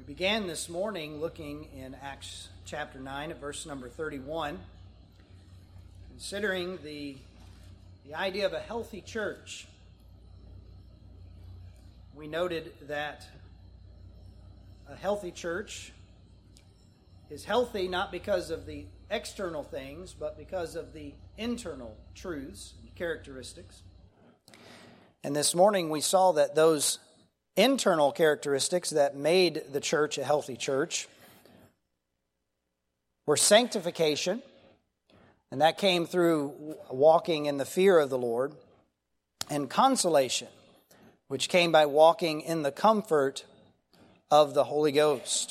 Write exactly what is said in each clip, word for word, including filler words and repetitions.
began this morning looking in Acts chapter nine at verse number thirty-one, considering the, the idea of a healthy church. We noted that a healthy church is healthy not because of the external things, but because of the internal truths and characteristics. And this morning we saw that those internal characteristics that made the church a healthy church were sanctification, and that came through walking in the fear of the Lord, and consolation, which came by walking in the comfort of the Holy Ghost.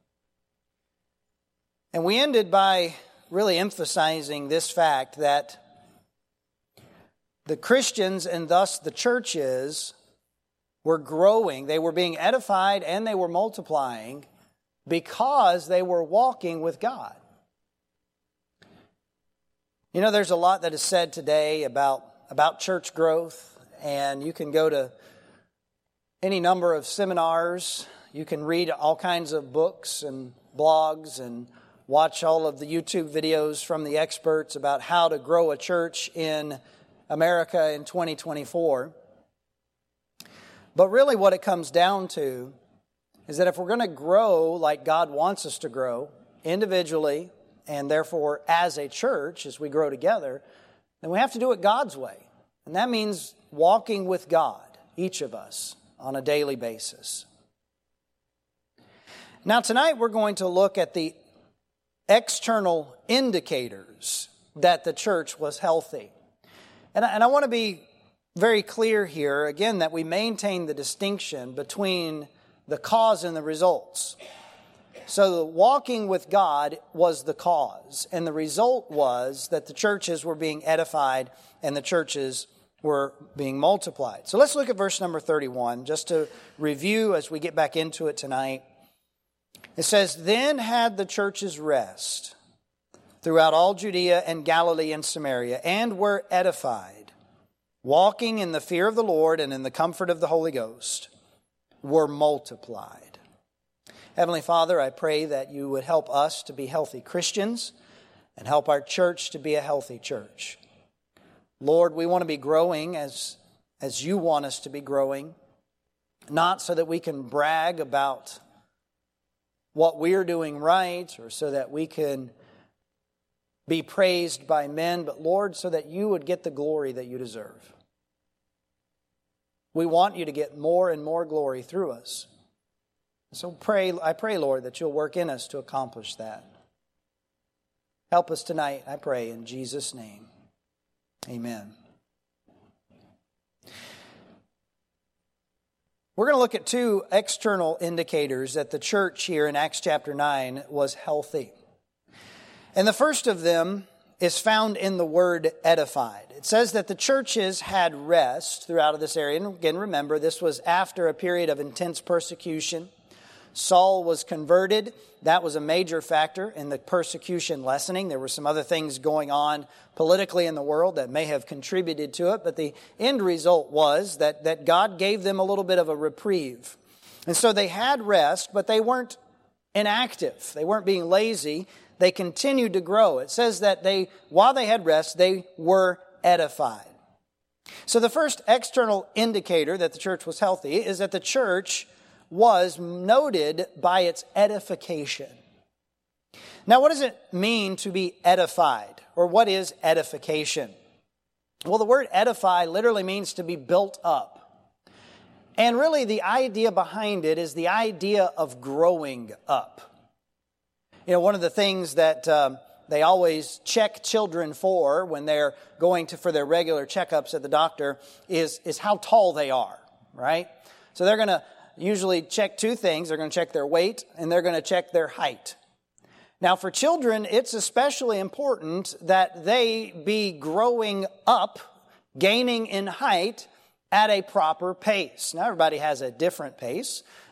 And we ended by really emphasizing this fact that the Christians, and thus the churches, were growing. They were being edified and they were multiplying because they were walking with God. You know, there's a lot that is said today about, about church growth, and you can go to any number of seminars. You can read all kinds of books and blogs and watch all of the YouTube videos from the experts about how to grow a church in America in twenty twenty-four. But really what it comes down to is that if we're going to grow like God wants us to grow, individually and therefore as a church, as we grow together, then we have to do it God's way. And that means walking with God, each of us, on a daily basis. Now tonight we're going to look at the external indicators that the church was healthy. And I, and I want to be very clear here, again, that we maintain the distinction between the cause and the results. So the walking with God was the cause, and the result was that the churches were being edified and the churches were being multiplied. So let's look at verse number thirty-one, just to review as we get back into it tonight. It says, "Then had the churches rest throughout all Judea and Galilee and Samaria, and were edified, walking in the fear of the Lord and in the comfort of the Holy Ghost, were multiplied." Heavenly Father, I pray that you would help us to be healthy Christians and help our church to be a healthy church. Lord, we want to be growing as, as you want us to be growing, not so that we can brag about what we're doing right or so that we can be praised by men, but Lord, so that you would get the glory that you deserve. We want you to get more and more glory through us. So pray, I pray, Lord, that you'll work in us to accomplish that. Help us tonight, I pray, in Jesus' name. Amen. We're going to look at two external indicators that the church here in Acts chapter nine was healthy. And the first of them is found in the word edified. It says that the churches had rest throughout this area. And again, remember, this was after a period of intense persecution. Saul was converted. That was a major factor in the persecution lessening. There were some other things going on politically in the world that may have contributed to it, but the end result was that, that God gave them a little bit of a reprieve. And so they had rest, but they weren't inactive. They weren't being lazy. They continued to grow. It says that they, while they had rest, they were edified. So the first external indicator that the church was healthy is that the church was noted by its edification. Now, what does it mean to be edified? Or what is edification? Well, the word edify literally means to be built up. And really the idea behind it is the idea of growing up. You know, one of the things that um, they always check children for when they're going to for their regular checkups at the doctor is, is how tall they are, right? So they're going to usually check two things. They're going to check their weight and they're going to check their height. Now for children, it's especially important that they be growing up, gaining in height at a proper pace. Now everybody has a different pace.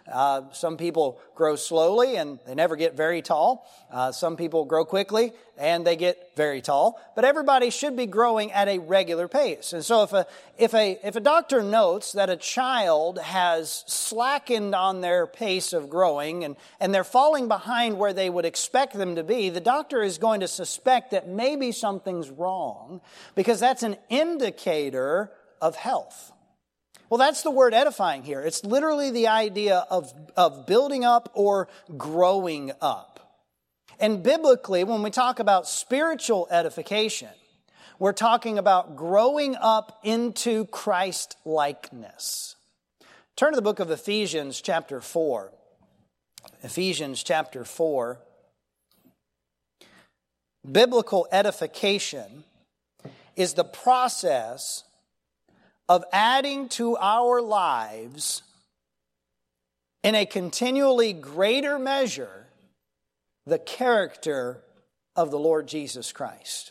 Uh, some people grow slowly and they never get very tall. Uh, some people grow quickly and they get very tall. But everybody should be growing at a regular pace. And so if a if a if a doctor notes that a child has slackened on their pace of growing and, and they're falling behind where they would expect them to be, the doctor is going to suspect that maybe something's wrong, because that's an indicator of health. Well, that's the word edifying here. It's literally the idea of, of building up or growing up. And biblically, when we talk about spiritual edification, we're talking about growing up into Christ-likeness. Turn to the book of Ephesians chapter four. Ephesians chapter four. Biblical edification is the process of adding to our lives in a continually greater measure the character of the Lord Jesus Christ.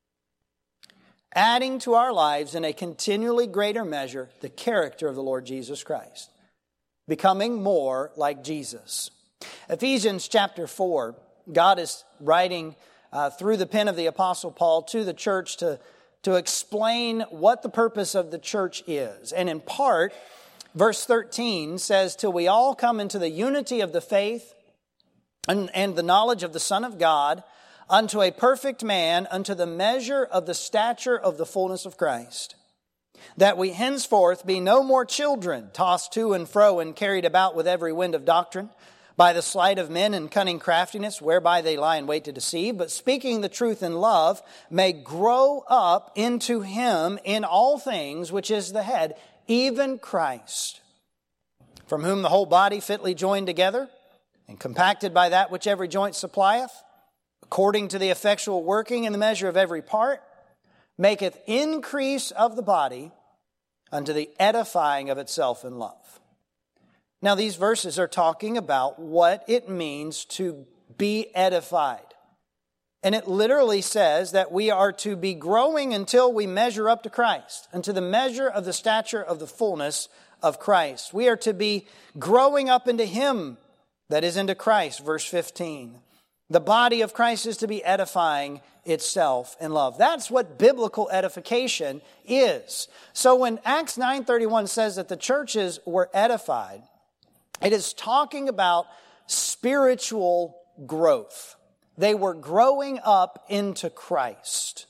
Adding to our lives in a continually greater measure the character of the Lord Jesus Christ. Becoming more like Jesus. Ephesians chapter four, God is writing uh, through the pen of the Apostle Paul to the church to to explain what the purpose of the church is. And in part, verse thirteen says, till we all come into the unity of the faith and, and the knowledge of the Son of God, unto a perfect man, unto the measure of the stature of the fullness of Christ, that we henceforth be no more children, tossed to and fro and carried about with every wind of doctrine, by the sleight of men and cunning craftiness, whereby they lie in wait to deceive, but speaking the truth in love, may grow up into Him in all things, which is the head, even Christ, from whom the whole body fitly joined together, and compacted by that which every joint supplieth, according to the effectual working in the measure of every part, maketh increase of the body unto the edifying of itself in love. Now, these verses are talking about what it means to be edified. And it literally says that we are to be growing until we measure up to Christ, unto the measure of the stature of the fullness of Christ. We are to be growing up into Him, that is, into Christ, verse fifteen. The body of Christ is to be edifying itself in love. That's what biblical edification is. So when Acts nine thirty-one says that the churches were edified, it is talking about spiritual growth. They were growing up into Christ.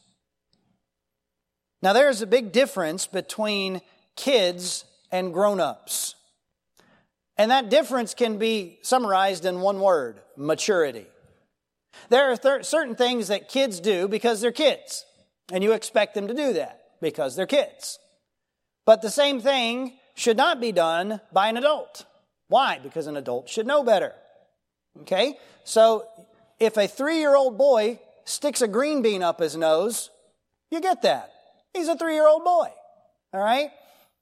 Now, there's a big difference between kids and grown-ups. And that difference can be summarized in one word: maturity. There are th- certain things that kids do because they're kids, and you expect them to do that because they're kids. But the same thing should not be done by an adult. Why? Because an adult should know better. Okay? So, if a three-year-old boy sticks a green bean up his nose, you get that. He's a three-year-old boy. All right?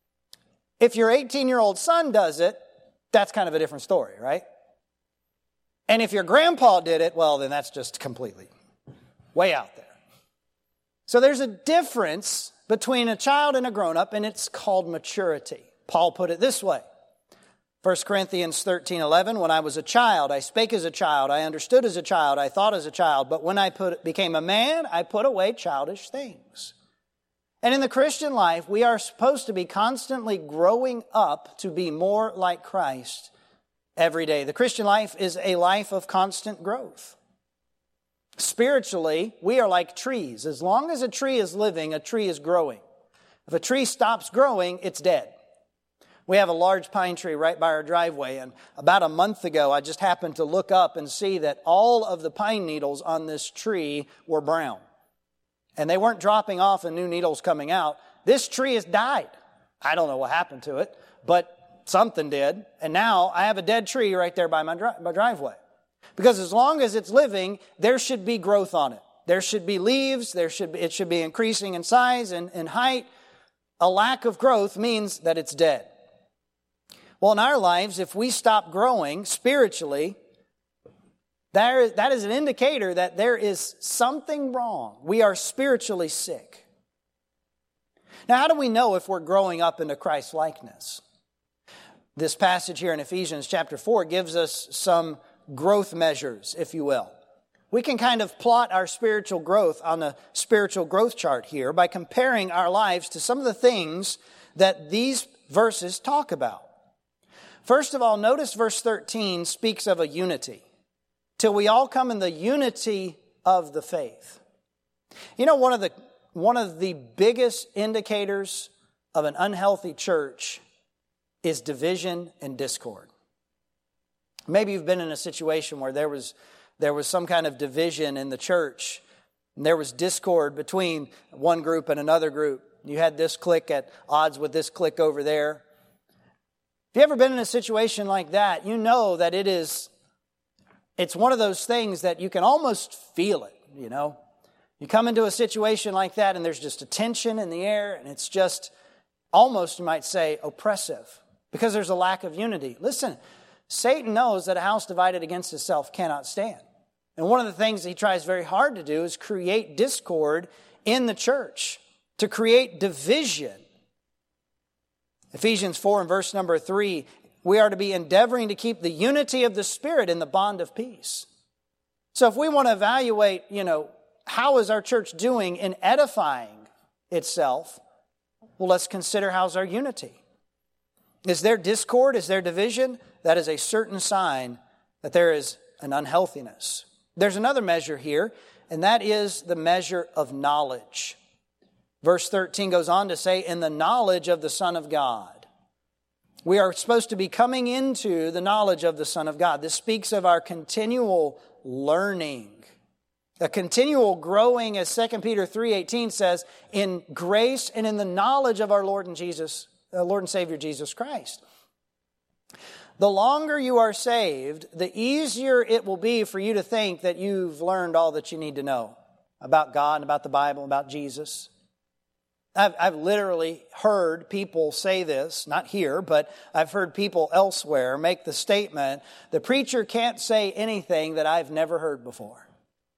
If your eighteen-year-old son does it, that's kind of a different story, right? And if your grandpa did it, well, then that's just completely way out there. So there's a difference between a child and a grown-up, and it's called maturity. Paul put it this way. First Corinthians thirteen eleven, when I was a child, I spake as a child, I understood as a child, I thought as a child, but when I put, became a man, I put away childish things. And in the Christian life, we are supposed to be constantly growing up to be more like Christ every day. The Christian life is a life of constant growth. Spiritually, we are like trees. As long as a tree is living, a tree is growing. If a tree stops growing, it's dead. We have a large pine tree right by our driveway, and about a month ago, I just happened to look up and see that all of the pine needles on this tree were brown. And they weren't dropping off and new needles coming out. This tree has died. I don't know what happened to it, but something did. And now I have a dead tree right there by my, dri- my driveway. Because as long as it's living, there should be growth on it. There should be leaves. There should be, it should be increasing in size and in height. A lack of growth means that it's dead. Well, in our lives, if we stop growing spiritually, there, that is an indicator that there is something wrong. We are spiritually sick. Now, how do we know if we're growing up into Christ's likeness? This passage here in Ephesians chapter four gives us some growth measures, if you will. We can kind of plot our spiritual growth on the spiritual growth chart here by comparing our lives to some of the things that these verses talk about. First of all, notice verse thirteen speaks of a unity. Till we all come in the unity of the faith. You know, one of the one of the biggest indicators of an unhealthy church is division and discord. Maybe you've been in a situation where there was there was some kind of division in the church, and there was discord between one group and another group. You had this clique at odds with this clique over there. If you've ever been in a situation like that, you know that it is it's one of those things that you can almost feel it, you know. You come into a situation like that and there's just a tension in the air, and it's just almost, you might say, oppressive because there's a lack of unity. Listen, Satan knows that a house divided against itself cannot stand. And one of the things he tries very hard to do is create discord in the church, to create division. Ephesians four and verse number three, we are to be endeavoring to keep the unity of the Spirit in the bond of peace. So if we want to evaluate, you know, how is our church doing in edifying itself, well, let's consider how's our unity. Is there discord? Is there division? That is a certain sign that there is an unhealthiness. There's another measure here, and that is the measure of knowledge. Verse thirteen goes on to say, in the knowledge of the Son of God. We are supposed to be coming into the knowledge of the Son of God. This speaks of our continual learning. A continual growing, as Second Peter three eighteen says, in grace and in the knowledge of our Lord and Jesus, uh, Lord and Savior Jesus Christ. The longer you are saved, the easier it will be for you to think that you've learned all that you need to know about God and about the Bible, about Jesus. I've, I've literally heard people say this, not here, but I've heard people elsewhere make the statement, the preacher can't say anything that I've never heard before.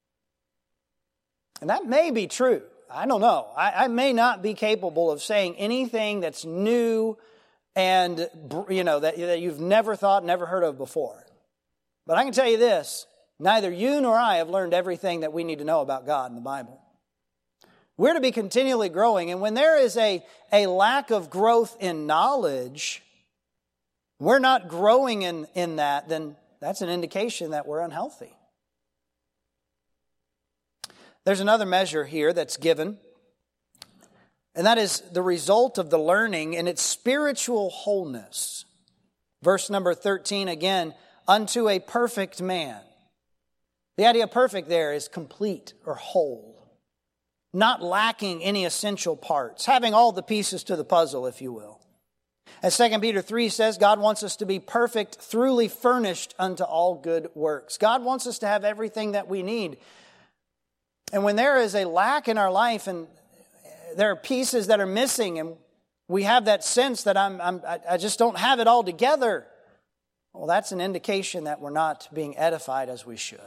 And that may be true. I don't know. I, I may not be capable of saying anything that's new and, you know, that, that you've never thought, never heard of before. But I can tell you this, neither you nor I have learned everything that we need to know about God in the Bible. We're to be continually growing, and when there is a, a lack of growth in knowledge, we're not growing in, in that, then that's an indication that we're unhealthy. There's another measure here that's given, and that is the result of the learning in its spiritual wholeness. Verse number thirteen again, unto a perfect man. The idea of perfect there is complete or whole, not lacking any essential parts, having all the pieces to the puzzle, if you will. As Second Peter three says, God wants us to be perfect, truly furnished unto all good works. God wants us to have everything that we need. And when there is a lack in our life and there are pieces that are missing and we have that sense that I'm, I'm, I just don't have it all together, well, that's an indication that we're not being edified as we should.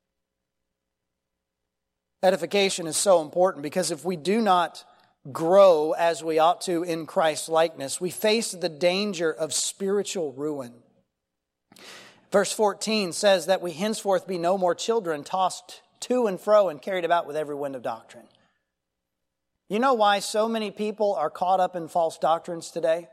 Edification is so important because if we do not grow as we ought to in Christ's likeness, we face the danger of spiritual ruin. Verse fourteen says that we henceforth be no more children tossed to and fro and carried about with every wind of doctrine. You know why so many people are caught up in false doctrines today?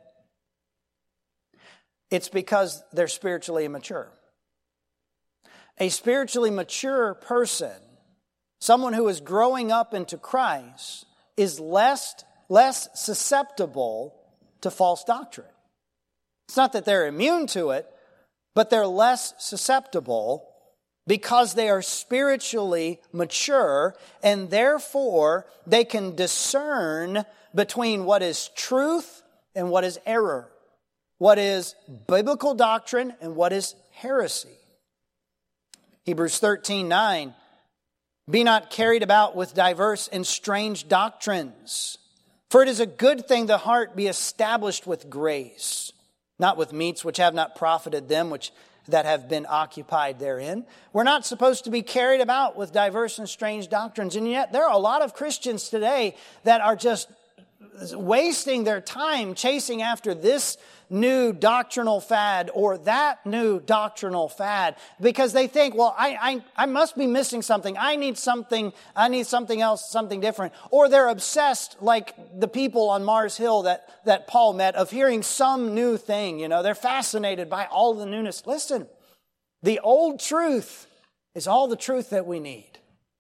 It's because they're spiritually immature. A spiritually mature person, someone who is growing up into Christ, is less, less susceptible to false doctrine. It's not that they're immune to it, but they're less susceptible because they are spiritually mature, and therefore they can discern between what is truth and what is error, what is biblical doctrine and what is heresy. Hebrews thirteen nine, be not carried about with diverse and strange doctrines, for it is a good thing the heart be established with grace, not with meats which have not profited them which that have been occupied therein. We're not supposed to be carried about with diverse and strange doctrines. And yet there are a lot of Christians today that are just wasting their time chasing after this new doctrinal fad or that new doctrinal fad because they think, well, I, I, I must be missing something. I need something, I need something else, something different. Or they're obsessed like the people on Mars Hill that, that Paul met of hearing some new thing. You know, they're fascinated by all the newness. Listen, the old truth is all the truth that we need.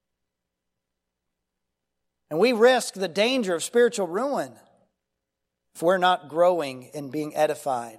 And we risk the danger of spiritual ruin if we're not growing and being edified.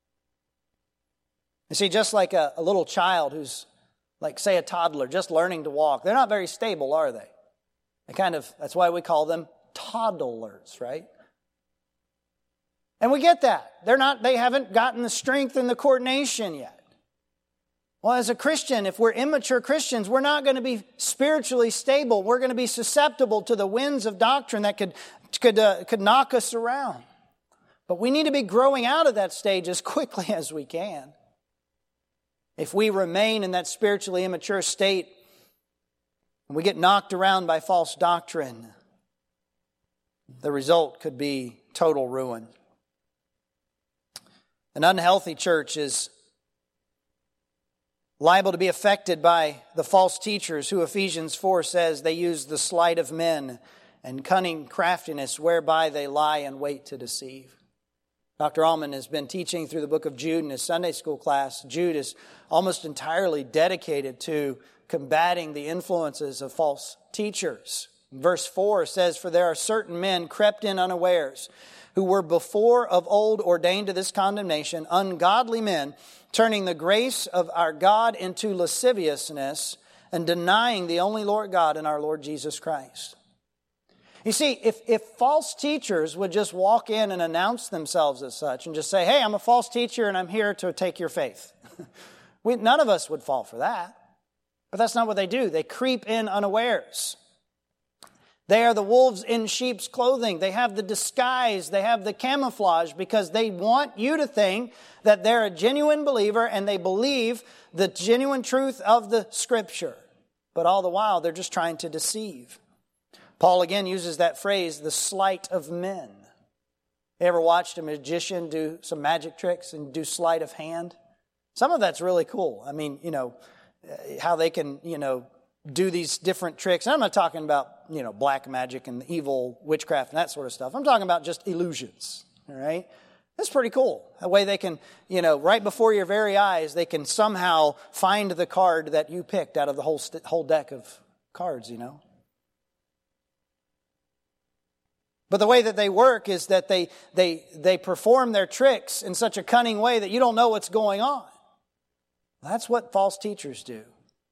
You see, just like a, a little child who's, like, say, a toddler, just learning to walk, they're not very stable, are they? They kind of, that's why we call them toddlers, right? And we get that. They're not, they haven't gotten the strength and the coordination yet. Well, as a Christian, if we're immature Christians, we're not going to be spiritually stable. We're going to be susceptible to the winds of doctrine that could, could, uh, could knock us around. But we need to be growing out of that stage as quickly as we can. If we remain in that spiritually immature state, and we get knocked around by false doctrine, the result could be total ruin. An unhealthy church is liable to be affected by the false teachers who Ephesians four says they use the sleight of men and cunning craftiness whereby they lie in wait to deceive. Doctor Allman has been teaching through the book of Jude in his Sunday school class. Jude is almost entirely dedicated to combating the influences of false teachers. Verse four says, "For there are certain men crept in unawares, who were before of old ordained to this condemnation, ungodly men, turning the grace of our God into lasciviousness and denying the only Lord God and our Lord Jesus Christ." You see, if, if false teachers would just walk in and announce themselves as such and just say, "Hey, I'm a false teacher and I'm here to take your faith," we, none of us would fall for that. But that's not what they do. They creep in unawares. They are the wolves in sheep's clothing. They have the disguise. They have the camouflage because they want you to think that they're a genuine believer and they believe the genuine truth of the Scripture. But all the while, they're just trying to deceive. Paul again uses that phrase, the sleight of men. You ever watched a magician do some magic tricks and do sleight of hand? Some of that's really cool. I mean, you know, how they can, you know, do these different tricks. And I'm not talking about, you know, black magic and evil witchcraft and that sort of stuff. I'm talking about just illusions, all right? That's pretty cool. A way they can, you know, right before your very eyes, they can somehow find the card that you picked out of the whole st- whole deck of cards, you know. But the way that they work is that they they they perform their tricks in such a cunning way that you don't know what's going on. That's what false teachers do.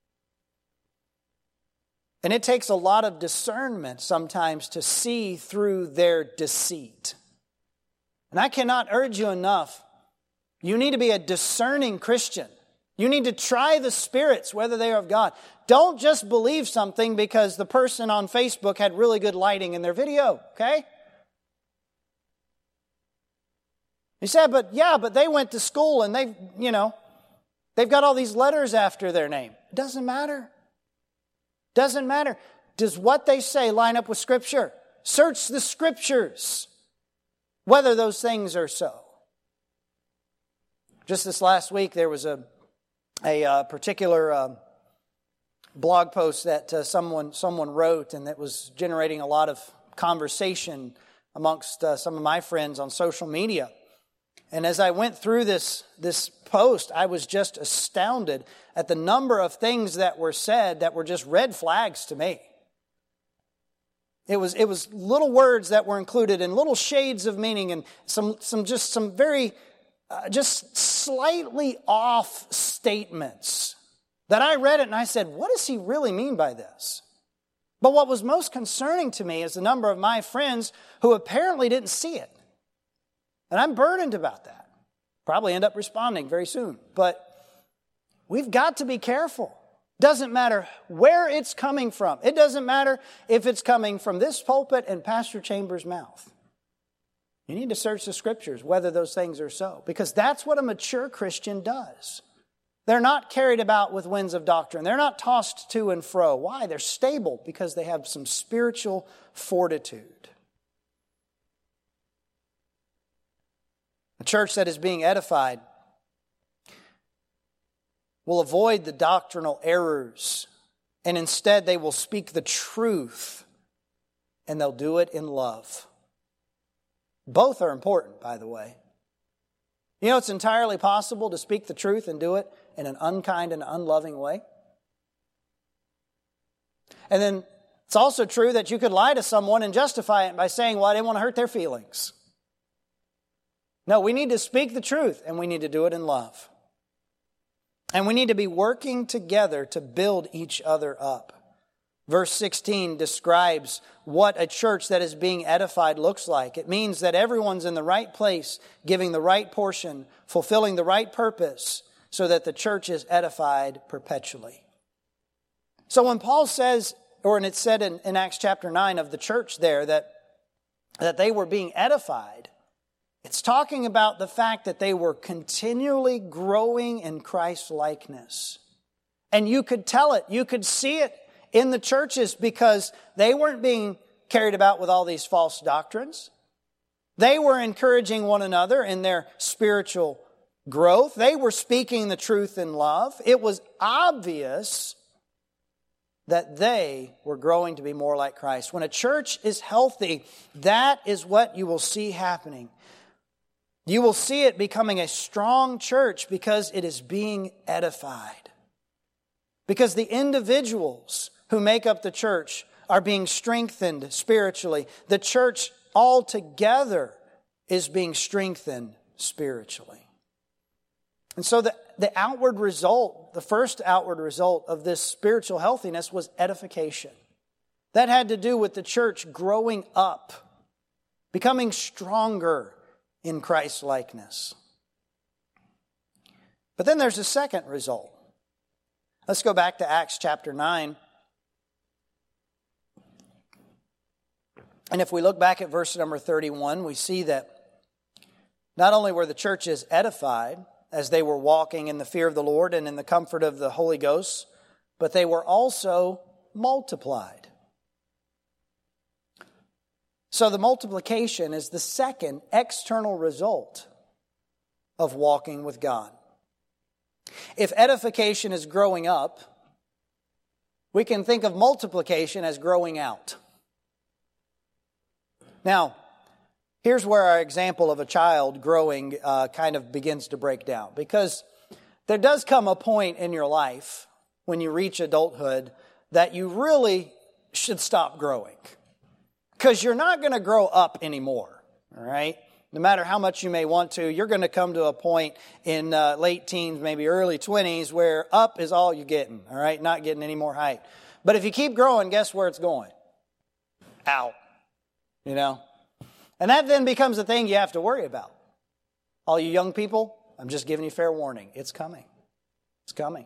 And it takes a lot of discernment sometimes to see through their deceit. And I cannot urge you enough. You need to be a discerning Christian. You need to try the spirits, whether they are of God. Don't just believe something because the person on Facebook had really good lighting in their video, okay? You said, but yeah, but they went to school and they've, you know, they've got all these letters after their name. It doesn't matter. Doesn't matter. Does what they say line up with Scripture? Search the Scriptures, whether those things are so. Just this last week, there was a a uh, particular uh, blog post that uh, someone someone wrote, and that was generating a lot of conversation amongst uh, some of my friends on social media. And as I went through this this post, I was just astounded at the number of things that were said that were just red flags to me. It was it was little words that were included and little shades of meaning and some some just some very uh, just slightly off statements that I read it and I said, what does he really mean by this? But what was most concerning to me is the number of my friends who apparently didn't see it. And I'm burdened about that. Probably end up responding very soon. But we've got to be careful. Doesn't matter where it's coming from. It doesn't matter if it's coming from this pulpit and Pastor Chambers' mouth. You need to search the Scriptures, whether those things are so. Because that's what a mature Christian does. They're not carried about with winds of doctrine. They're not tossed to and fro. Why? They're stable because they have some spiritual fortitude. A church that is being edified will avoid the doctrinal errors, and instead they will speak the truth, and they'll do it in love. Both are important, by the way. You know, it's entirely possible to speak the truth and do it in an unkind and unloving way. And then it's also true that you could lie to someone and justify it by saying, well, I didn't want to hurt their feelings. No, we need to speak the truth, and we need to do it in love. And we need to be working together to build each other up. Verse sixteen describes what a church that is being edified looks like. It means that everyone's in the right place, giving the right portion, fulfilling the right purpose, so that the church is edified perpetually. So when Paul says, or and it's said in, in Acts chapter nine of the church there, that, that they were being edified, it's talking about the fact that they were continually growing in Christ's likeness. And you could tell it, you could see it in the churches because they weren't being carried about with all these false doctrines. They were encouraging one another in their spiritual growth. They were speaking the truth in love. It was obvious that they were growing to be more like Christ. When a church is healthy, that is what you will see happening. You will see it becoming a strong church because it is being edified. Because the individuals who make up the church are being strengthened spiritually. The church altogether is being strengthened spiritually. And so the, the outward result, the first outward result of this spiritual healthiness was edification. That had to do with the church growing up, becoming stronger in Christ's likeness. But then there's a second result. Let's go back to Acts chapter nine. And if we look back at verse number thirty-one, we see that not only were the churches edified as they were walking in the fear of the Lord and in the comfort of the Holy Ghost, but they were also multiplied. So the multiplication is the second external result of walking with God. If edification is growing up, we can think of multiplication as growing out. Now, here's where our example of a child growing uh, kind of begins to break down. Because there does come a point in your life when you reach adulthood that you really should stop growing. Because you're not going to grow up anymore, all right? No matter how much you may want to, you're going to come to a point in uh, late teens, maybe early twenties, where up is all you're getting, all right? Not getting any more height. But if you keep growing, guess where it's going? Out, you know? And that then becomes a thing you have to worry about. All you young people, I'm just giving you fair warning. It's coming. It's coming.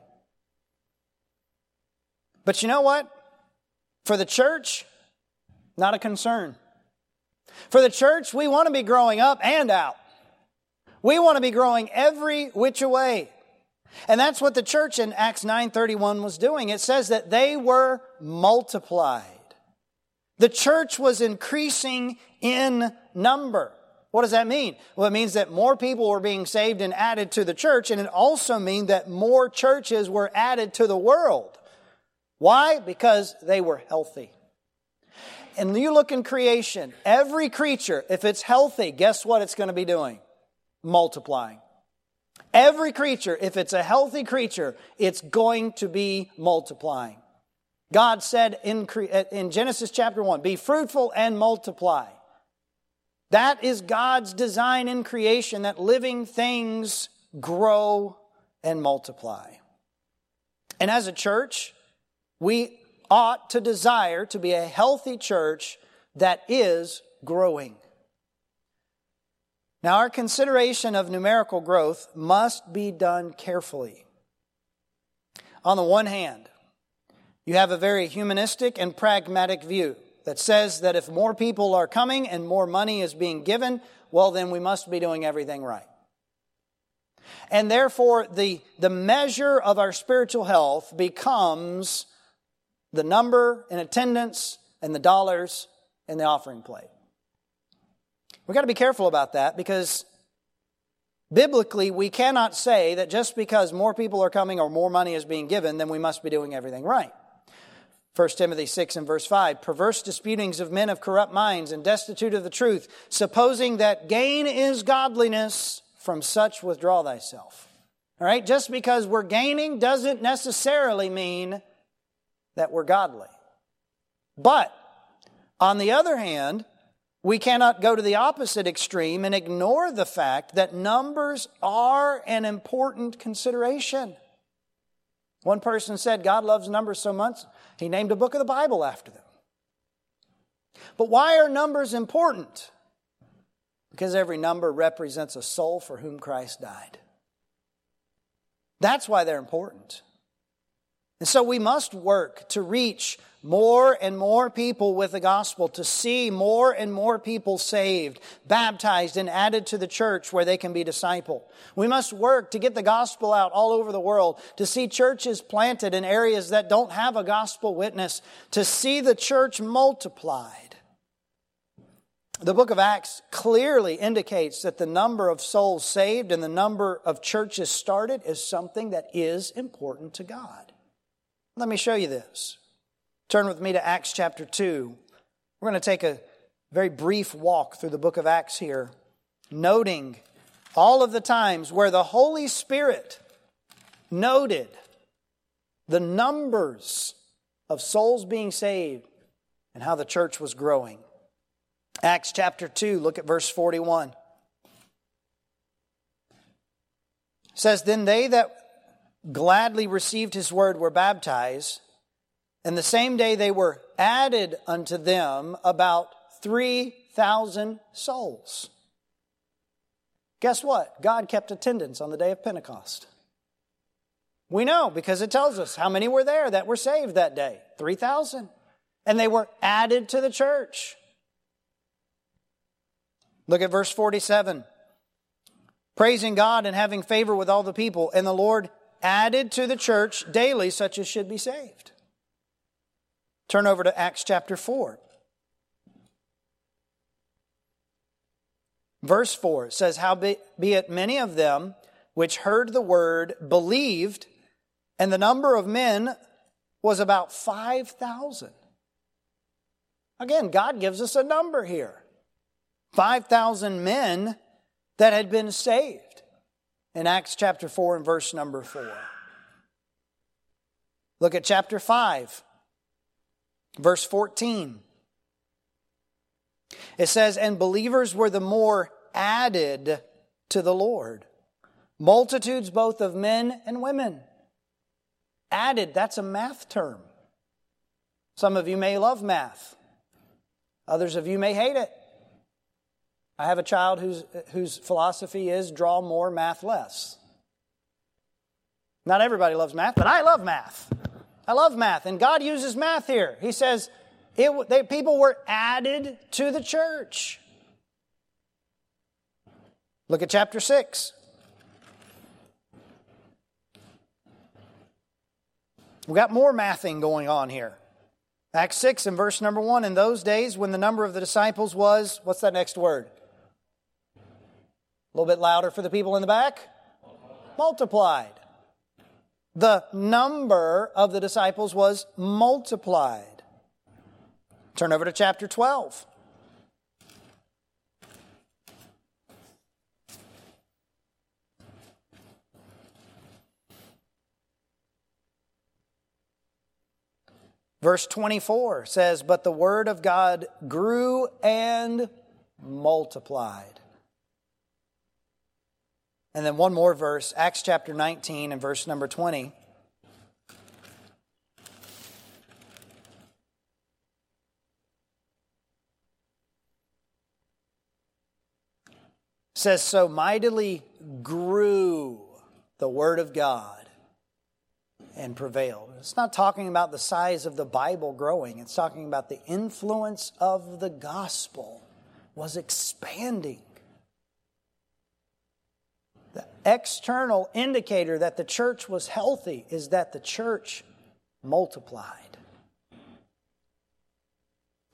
But you know what? For the church, not a concern. For the church, we want to be growing up and out. We want to be growing every which way. And that's what the church in Acts nine thirty-one was doing. It says that they were multiplied. The church was increasing in number. What does that mean? Well, it means that more people were being saved and added to the church, and it also means that more churches were added to the world. Why? Because they were healthy. And you look in creation, every creature, if it's healthy, guess what it's going to be doing? Multiplying. Every creature, if it's a healthy creature, it's going to be multiplying. God said in, in Genesis chapter one, be fruitful and multiply. That is God's design in creation, that living things grow and multiply. And as a church, we ought to desire to be a healthy church that is growing. Now, our consideration of numerical growth must be done carefully. On the one hand, you have a very humanistic and pragmatic view that says that if more people are coming and more money is being given, well, then we must be doing everything right. And therefore, the, the measure of our spiritual health becomes the number in attendance and the dollars in the offering plate. We've got to be careful about that because Biblically, we cannot say that just because more people are coming or more money is being given, then we must be doing everything right. First Timothy six and verse five, perverse disputings of men of corrupt minds and destitute of the truth, supposing that gain is godliness, from such withdraw thyself. All right, just because we're gaining doesn't necessarily mean that we're godly. But, on the other hand, we cannot go to the opposite extreme and ignore the fact that numbers are an important consideration. One person said God loves numbers so much, he named a book of the Bible after them. But why are numbers important? Because every number represents a soul for whom Christ died. That's why they're important. And so we must work to reach more and more people with the gospel, to see more and more people saved, baptized, and added to the church where they can be discipled. We must work to get the gospel out all over the world, to see churches planted in areas that don't have a gospel witness, to see the church multiplied. The book of Acts clearly indicates that the number of souls saved and the number of churches started is something that is important to God. Let me show you this. Turn with me to Acts chapter two. We're going to take a very brief walk through the book of Acts here, noting all of the times where the Holy Spirit noted the numbers of souls being saved and how the church was growing. Acts chapter two, look at verse forty-one. It says, then they that gladly received his word were baptized, and the same day they were added unto them about three thousand souls. Guess what? God kept attendance on the day of Pentecost. We know because it tells us how many were there that were saved that day. three thousand. And they were added to the church. Look at verse forty-seven. Praising God and having favor with all the people, and the Lord added to the church daily such as should be saved. Turn over to Acts chapter four. Verse four says, howbeit many of them which heard the word believed, and the number of men was about five thousand. Again, God gives us a number here. five thousand men that had been saved in Acts chapter four and verse number four. Look at chapter five. Verse fourteen. It says, and believers were the more added to the Lord. Multitudes both of men and women. Added, that's a math term. Some of you may love math. Others of you may hate it. I have a child whose, whose philosophy is draw more, math less. Not everybody loves math, but I love math. I love math, and God uses math here. He says it, they, people were added to the church. Look at chapter six. We've got more mathing going on here. Acts six and verse number one. In those days when the number of the disciples was, what's that next word? A little bit louder for the people in the back. Multiplied. The number of the disciples was multiplied. Turn over to chapter twelve. Verse twenty-four says, but the word of God grew and multiplied. And then one more verse, Acts chapter nineteen and verse number twenty. Says, so mightily grew the word of God and prevailed. It's not talking about the size of the Bible growing. It's talking about the influence of the gospel was expanding. The external indicator that the church was healthy is that the church multiplied.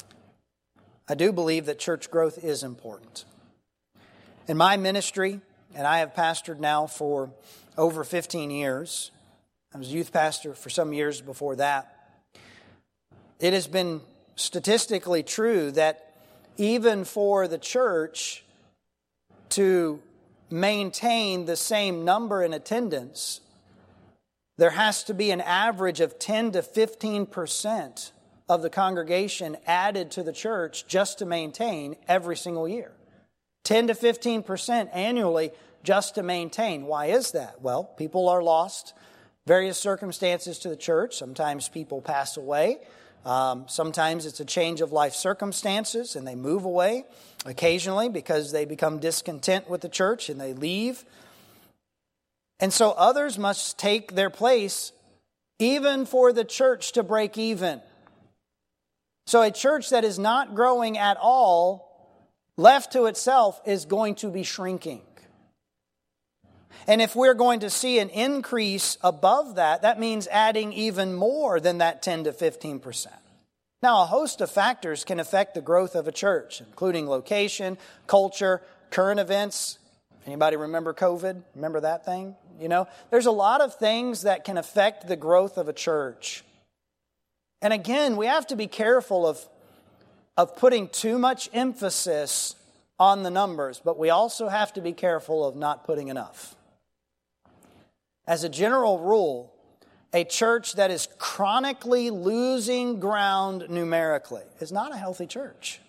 I do believe that church growth is important. In my ministry, and I have pastored now for over fifteen years. I was a youth pastor for some years before that. It has been statistically true that even for the church to maintain the same number in attendance, there has to be an average of ten to fifteen percent of the congregation added to the church just to maintain every single year. ten to fifteen percent annually just to maintain. Why is that? Well, people are lost. Various circumstances to the church. Sometimes people pass away. Um, sometimes it's a change of life circumstances and they move away. Occasionally because they become discontent with the church and they leave. And so others must take their place even for the church to break even. So a church that is not growing at all, left to itself, is going to be shrinking. And if we're going to see an increase above that, that means adding even more than that ten to fifteen percent. Now, a host of factors can affect the growth of a church, including location, culture, current events. Anybody remember COVID? Remember that thing? You know, there's a lot of things that can affect the growth of a church. And again, we have to be careful of, of putting too much emphasis on the numbers, but we also have to be careful of not putting enough. As a general rule, a church that is chronically losing ground numerically is not a healthy church.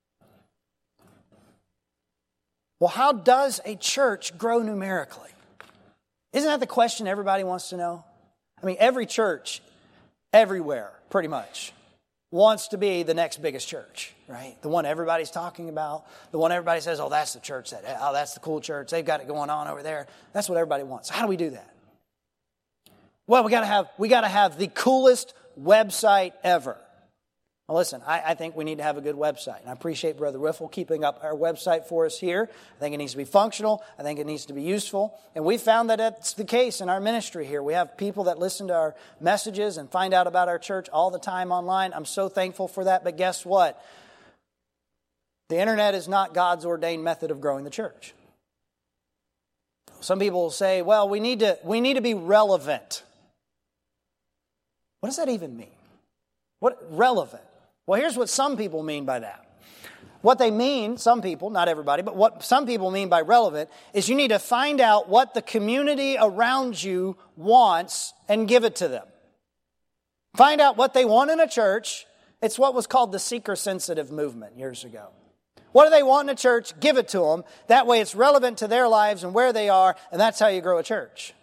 Well, how does a church grow numerically? Isn't that the question everybody wants to know? I mean, every church, everywhere, pretty much, wants to be the next biggest church, right? The one everybody's talking about, the one everybody says, oh, that's the church, that, oh, that's the cool church, they've got it going on over there. That's what everybody wants. How do we do that? Well, we got to have we got to have the coolest website ever. Well, listen, I, I think we need to have a good website. And I appreciate Brother Riffle keeping up our website for us here. I think it needs to be functional. I think it needs to be useful. And we found that that's the case in our ministry here. We have people that listen to our messages and find out about our church all the time online. I'm so thankful for that. But guess what? The internet is not God's ordained method of growing the church. Some people will say, well, we need to we need to be relevant. What does that even mean? What relevant? Well, here's what some people mean by that. What they mean, some people, not everybody, but what some people mean by relevant is you need to find out what the community around you wants and give it to them. Find out what they want in a church. It's what was called the seeker-sensitive movement years ago. What do they want in a church? Give it to them. That way it's relevant to their lives and where they are, and that's how you grow a church.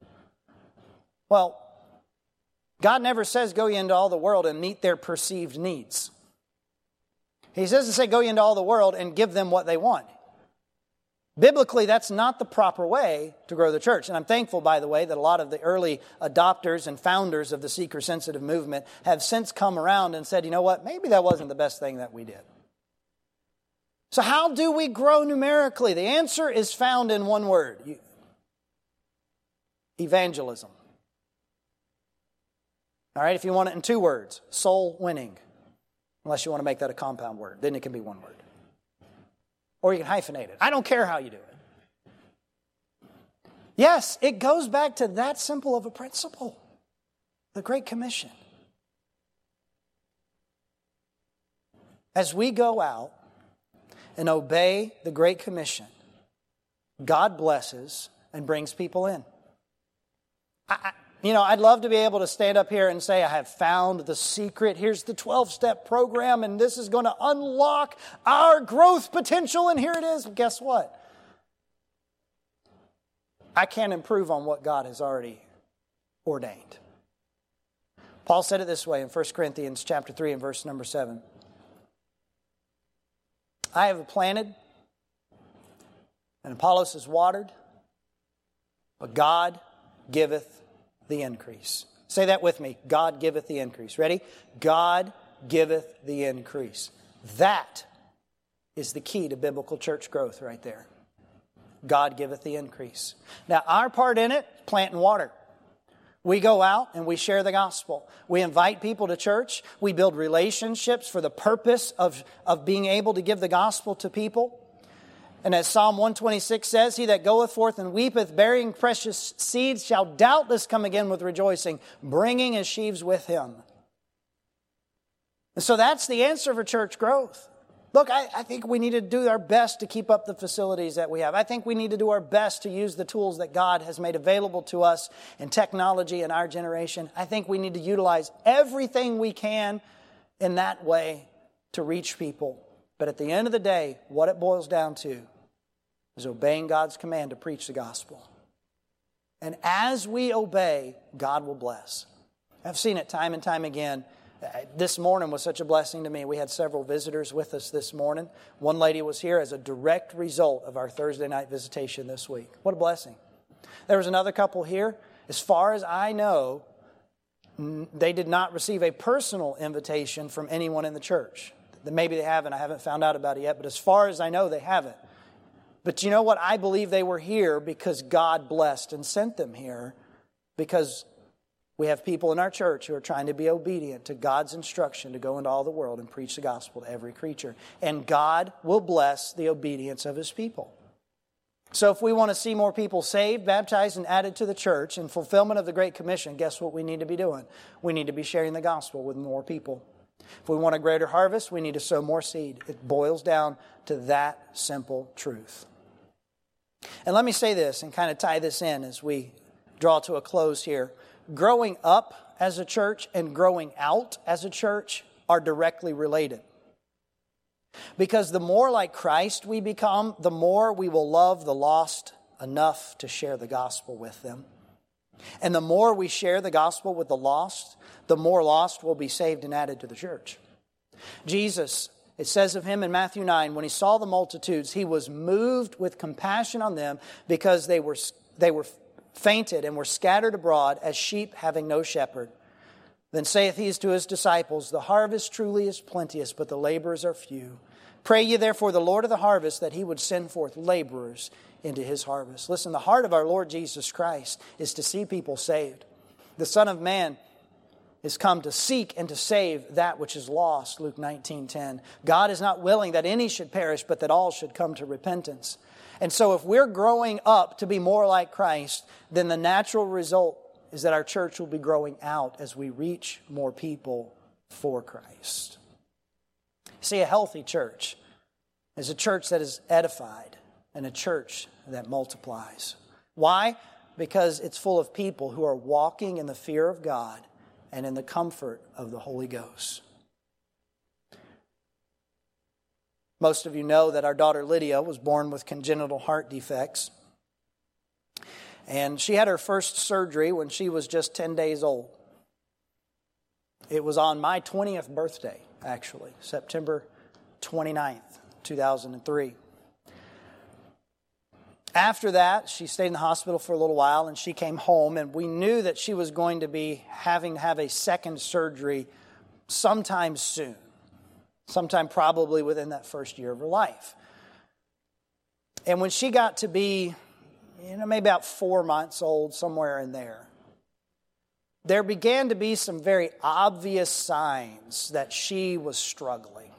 Well, God never says go ye into all the world and meet their perceived needs. He says to say go ye into all the world and give them what they want. Biblically, that's not the proper way to grow the church. And I'm thankful, by the way, that a lot of the early adopters and founders of the seeker-sensitive movement have since come around and said, you know what, maybe that wasn't the best thing that we did. So how do we grow numerically? The answer is found in one word. Evangelism. All right, if you want it in two words, soul winning. Unless you want to make that a compound word. Then it can be one word. Or you can hyphenate it. I don't care how you do it. Yes, it goes back to that simple of a principle. The Great Commission. As we go out and obey the Great Commission, God blesses and brings people in. I, I, you know, I'd love to be able to stand up here and say, I have found the secret. Here's the twelve-step program, and this is going to unlock our growth potential, and here it is. Guess what? I can't improve on what God has already ordained. Paul said it this way in First Corinthians chapter three and verse number seven. I have planted, and Apollos has watered, but God giveth the increase. Say that with me. God giveth the increase. Ready? God giveth the increase. That is the key to biblical church growth right there. God giveth the increase. Now, our part in it, plant and water. We go out and we share the gospel. We invite people to church. We build relationships for the purpose of, of being able to give the gospel to people. And as Psalm one twenty-six says, he that goeth forth and weepeth, bearing precious seeds, shall doubtless come again with rejoicing, bringing his sheaves with him. And so that's the answer for church growth. Look, I, I think we need to do our best to keep up the facilities that we have. I think we need to do our best to use the tools that God has made available to us in technology in our generation. I think we need to utilize everything we can in that way to reach people. But at the end of the day, what it boils down to is obeying God's command to preach the gospel. And as we obey, God will bless. I've seen it time and time again. This morning was such a blessing to me. We had several visitors with us this morning. One lady was here as a direct result of our Thursday night visitation this week. What a blessing. There was another couple here. As far as I know, they did not receive a personal invitation from anyone in the church. Maybe they haven't. I haven't found out about it yet. But as far as I know, they haven't. But you know what? I believe they were here because God blessed and sent them here. Because we have people in our church who are trying to be obedient to God's instruction to go into all the world and preach the gospel to every creature. And God will bless the obedience of His people. So if we want to see more people saved, baptized, and added to the church in fulfillment of the Great Commission, guess what we need to be doing? We need to be sharing the gospel with more people. If we want a greater harvest, we need to sow more seed. It boils down to that simple truth. And let me say this and kind of tie this in as we draw to a close here. Growing up as a church and growing out as a church are directly related. Because the more like Christ we become, the more we will love the lost enough to share the gospel with them. And the more we share the gospel with the lost, the more lost will be saved and added to the church. Jesus, it says of Him in Matthew nine, when He saw the multitudes, He was moved with compassion on them because they were they were fainted and were scattered abroad as sheep having no shepherd. Then saith He to His disciples, the harvest truly is plenteous, but the laborers are few. Pray ye therefore the Lord of the harvest that He would send forth laborers into His harvest. Listen, the heart of our Lord Jesus Christ is to see people saved. The Son of Man is come to seek and to save that which is lost, Luke nineteen ten. God is not willing that any should perish, but that all should come to repentance. And so if we're growing up to be more like Christ, then the natural result is that our church will be growing out as we reach more people for Christ. See, a healthy church is a church that is edified and a church that multiplies. Why? Because it's full of people who are walking in the fear of God and in the comfort of the Holy Ghost. Most of you know that our daughter Lydia was born with congenital heart defects. And she had her first surgery when she was just ten days old. It was on my twentieth birthday, actually, September twenty-ninth, two thousand three. After that, she stayed in the hospital for a little while and she came home, and we knew that she was going to be having to have a second surgery sometime soon. Sometime probably within that first year of her life. And when she got to be, you know, maybe about four months old, somewhere in there, there began to be some very obvious signs that she was struggling.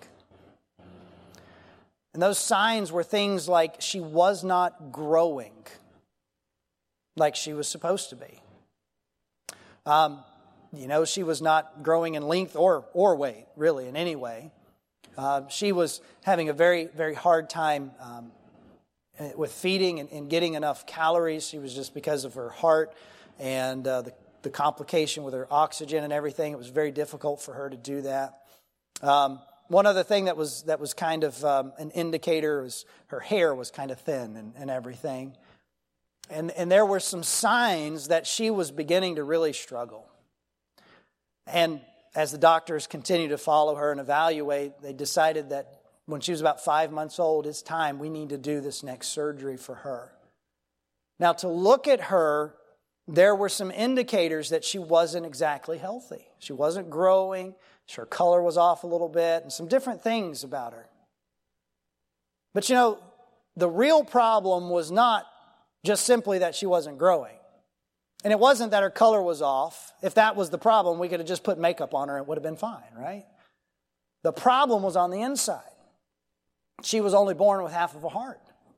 And those signs were things like she was not growing like she was supposed to be. Um, you know, she was not growing in length or, or weight, really, in any way. Uh, she was having a very, very hard time um, with feeding and, and getting enough calories. She was just because of her heart and uh, the, the complication with her oxygen and everything. It was very difficult for her to do that. Um, one other thing that was that was kind of um, an indicator was her hair was kind of thin and, and everything. And, and there were some signs that she was beginning to really struggle. And as the doctors continued to follow her and evaluate, they decided that when she was about five months old, it's time, we need to do this next surgery for her. Now, to look at her, there were some indicators that she wasn't exactly healthy. She wasn't growing, her color was off a little bit, and some different things about her. But you know, the real problem was not just simply that she wasn't growing. And it wasn't that her color was off. If that was the problem, we could have just put makeup on her and it would have been fine, right? The problem was on the inside. She was only born with half of a heart.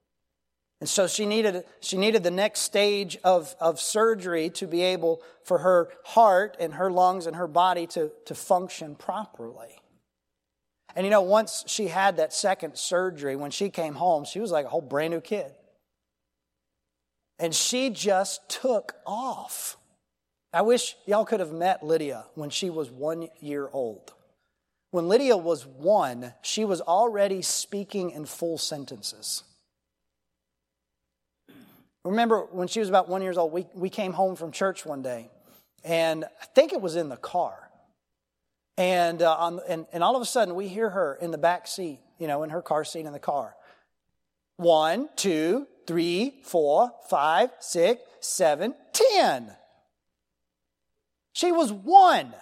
And so she needed, she needed the next stage of, of surgery to be able for her heart and her lungs and her body to, to function properly. And you know, once she had that second surgery, when she came home, she was like a whole brand new kid. And she just took off. I wish y'all could have met Lydia when she was one year old. When Lydia was one, she was already speaking in full sentences. Remember when she was about one year old, we, we came home from church one day, and I think it was in the car. And, uh, on, and and all of a sudden, we hear her in the back seat, you know, in her car seat in the car. One, two, three, four, five, six, seven, ten. She was one.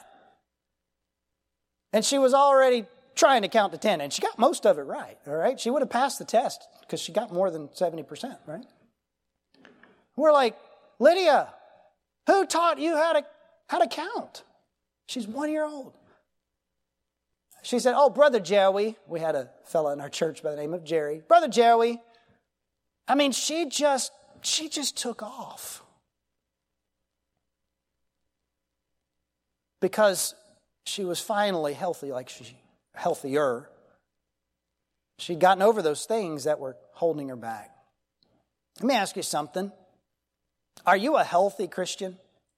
And she was already trying to count to ten. And she got most of it right, all right? She would have passed the test because she got more than seventy percent, right? We're like, Lydia, who taught you how to how to count? She's one year old. She said, oh, Brother Joey. We had a fellow in our church by the name of Jerry. Brother Joey. I mean, she just, she just took off. Because she was finally healthy, like she, healthier. She'd gotten over those things that were holding her back. Let me ask you something. Are you a healthy Christian?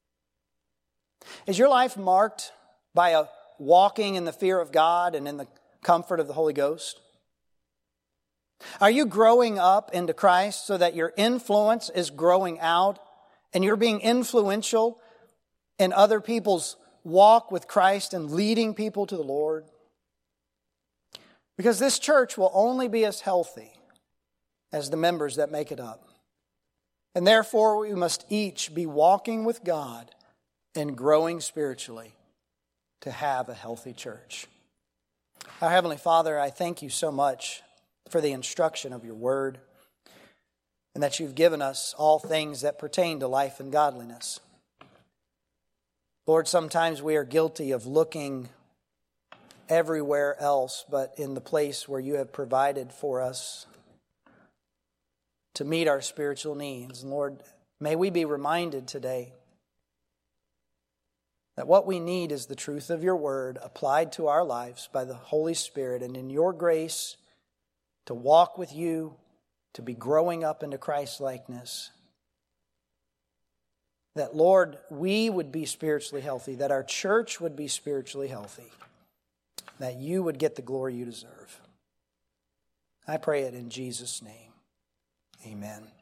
Is your life marked by a walking in the fear of God and in the comfort of the Holy Ghost? Are you growing up into Christ so that your influence is growing out and you're being influential in other people's walk with Christ and leading people to the Lord? Because this church will only be as healthy as the members that make it up. And therefore, we must each be walking with God and growing spiritually to have a healthy church. Our Heavenly Father, I thank you so much for the instruction of your word and that you've given us all things that pertain to life and godliness. Lord, sometimes we are guilty of looking everywhere else but in the place where you have provided for us to meet our spiritual needs. And Lord, may we be reminded today that what we need is the truth of your word applied to our lives by the Holy Spirit, and in your grace to walk with you, to be growing up into Christ-likeness. That, Lord, we would be spiritually healthy, that our church would be spiritually healthy, that you would get the glory you deserve. I pray it in Jesus' name. Amen.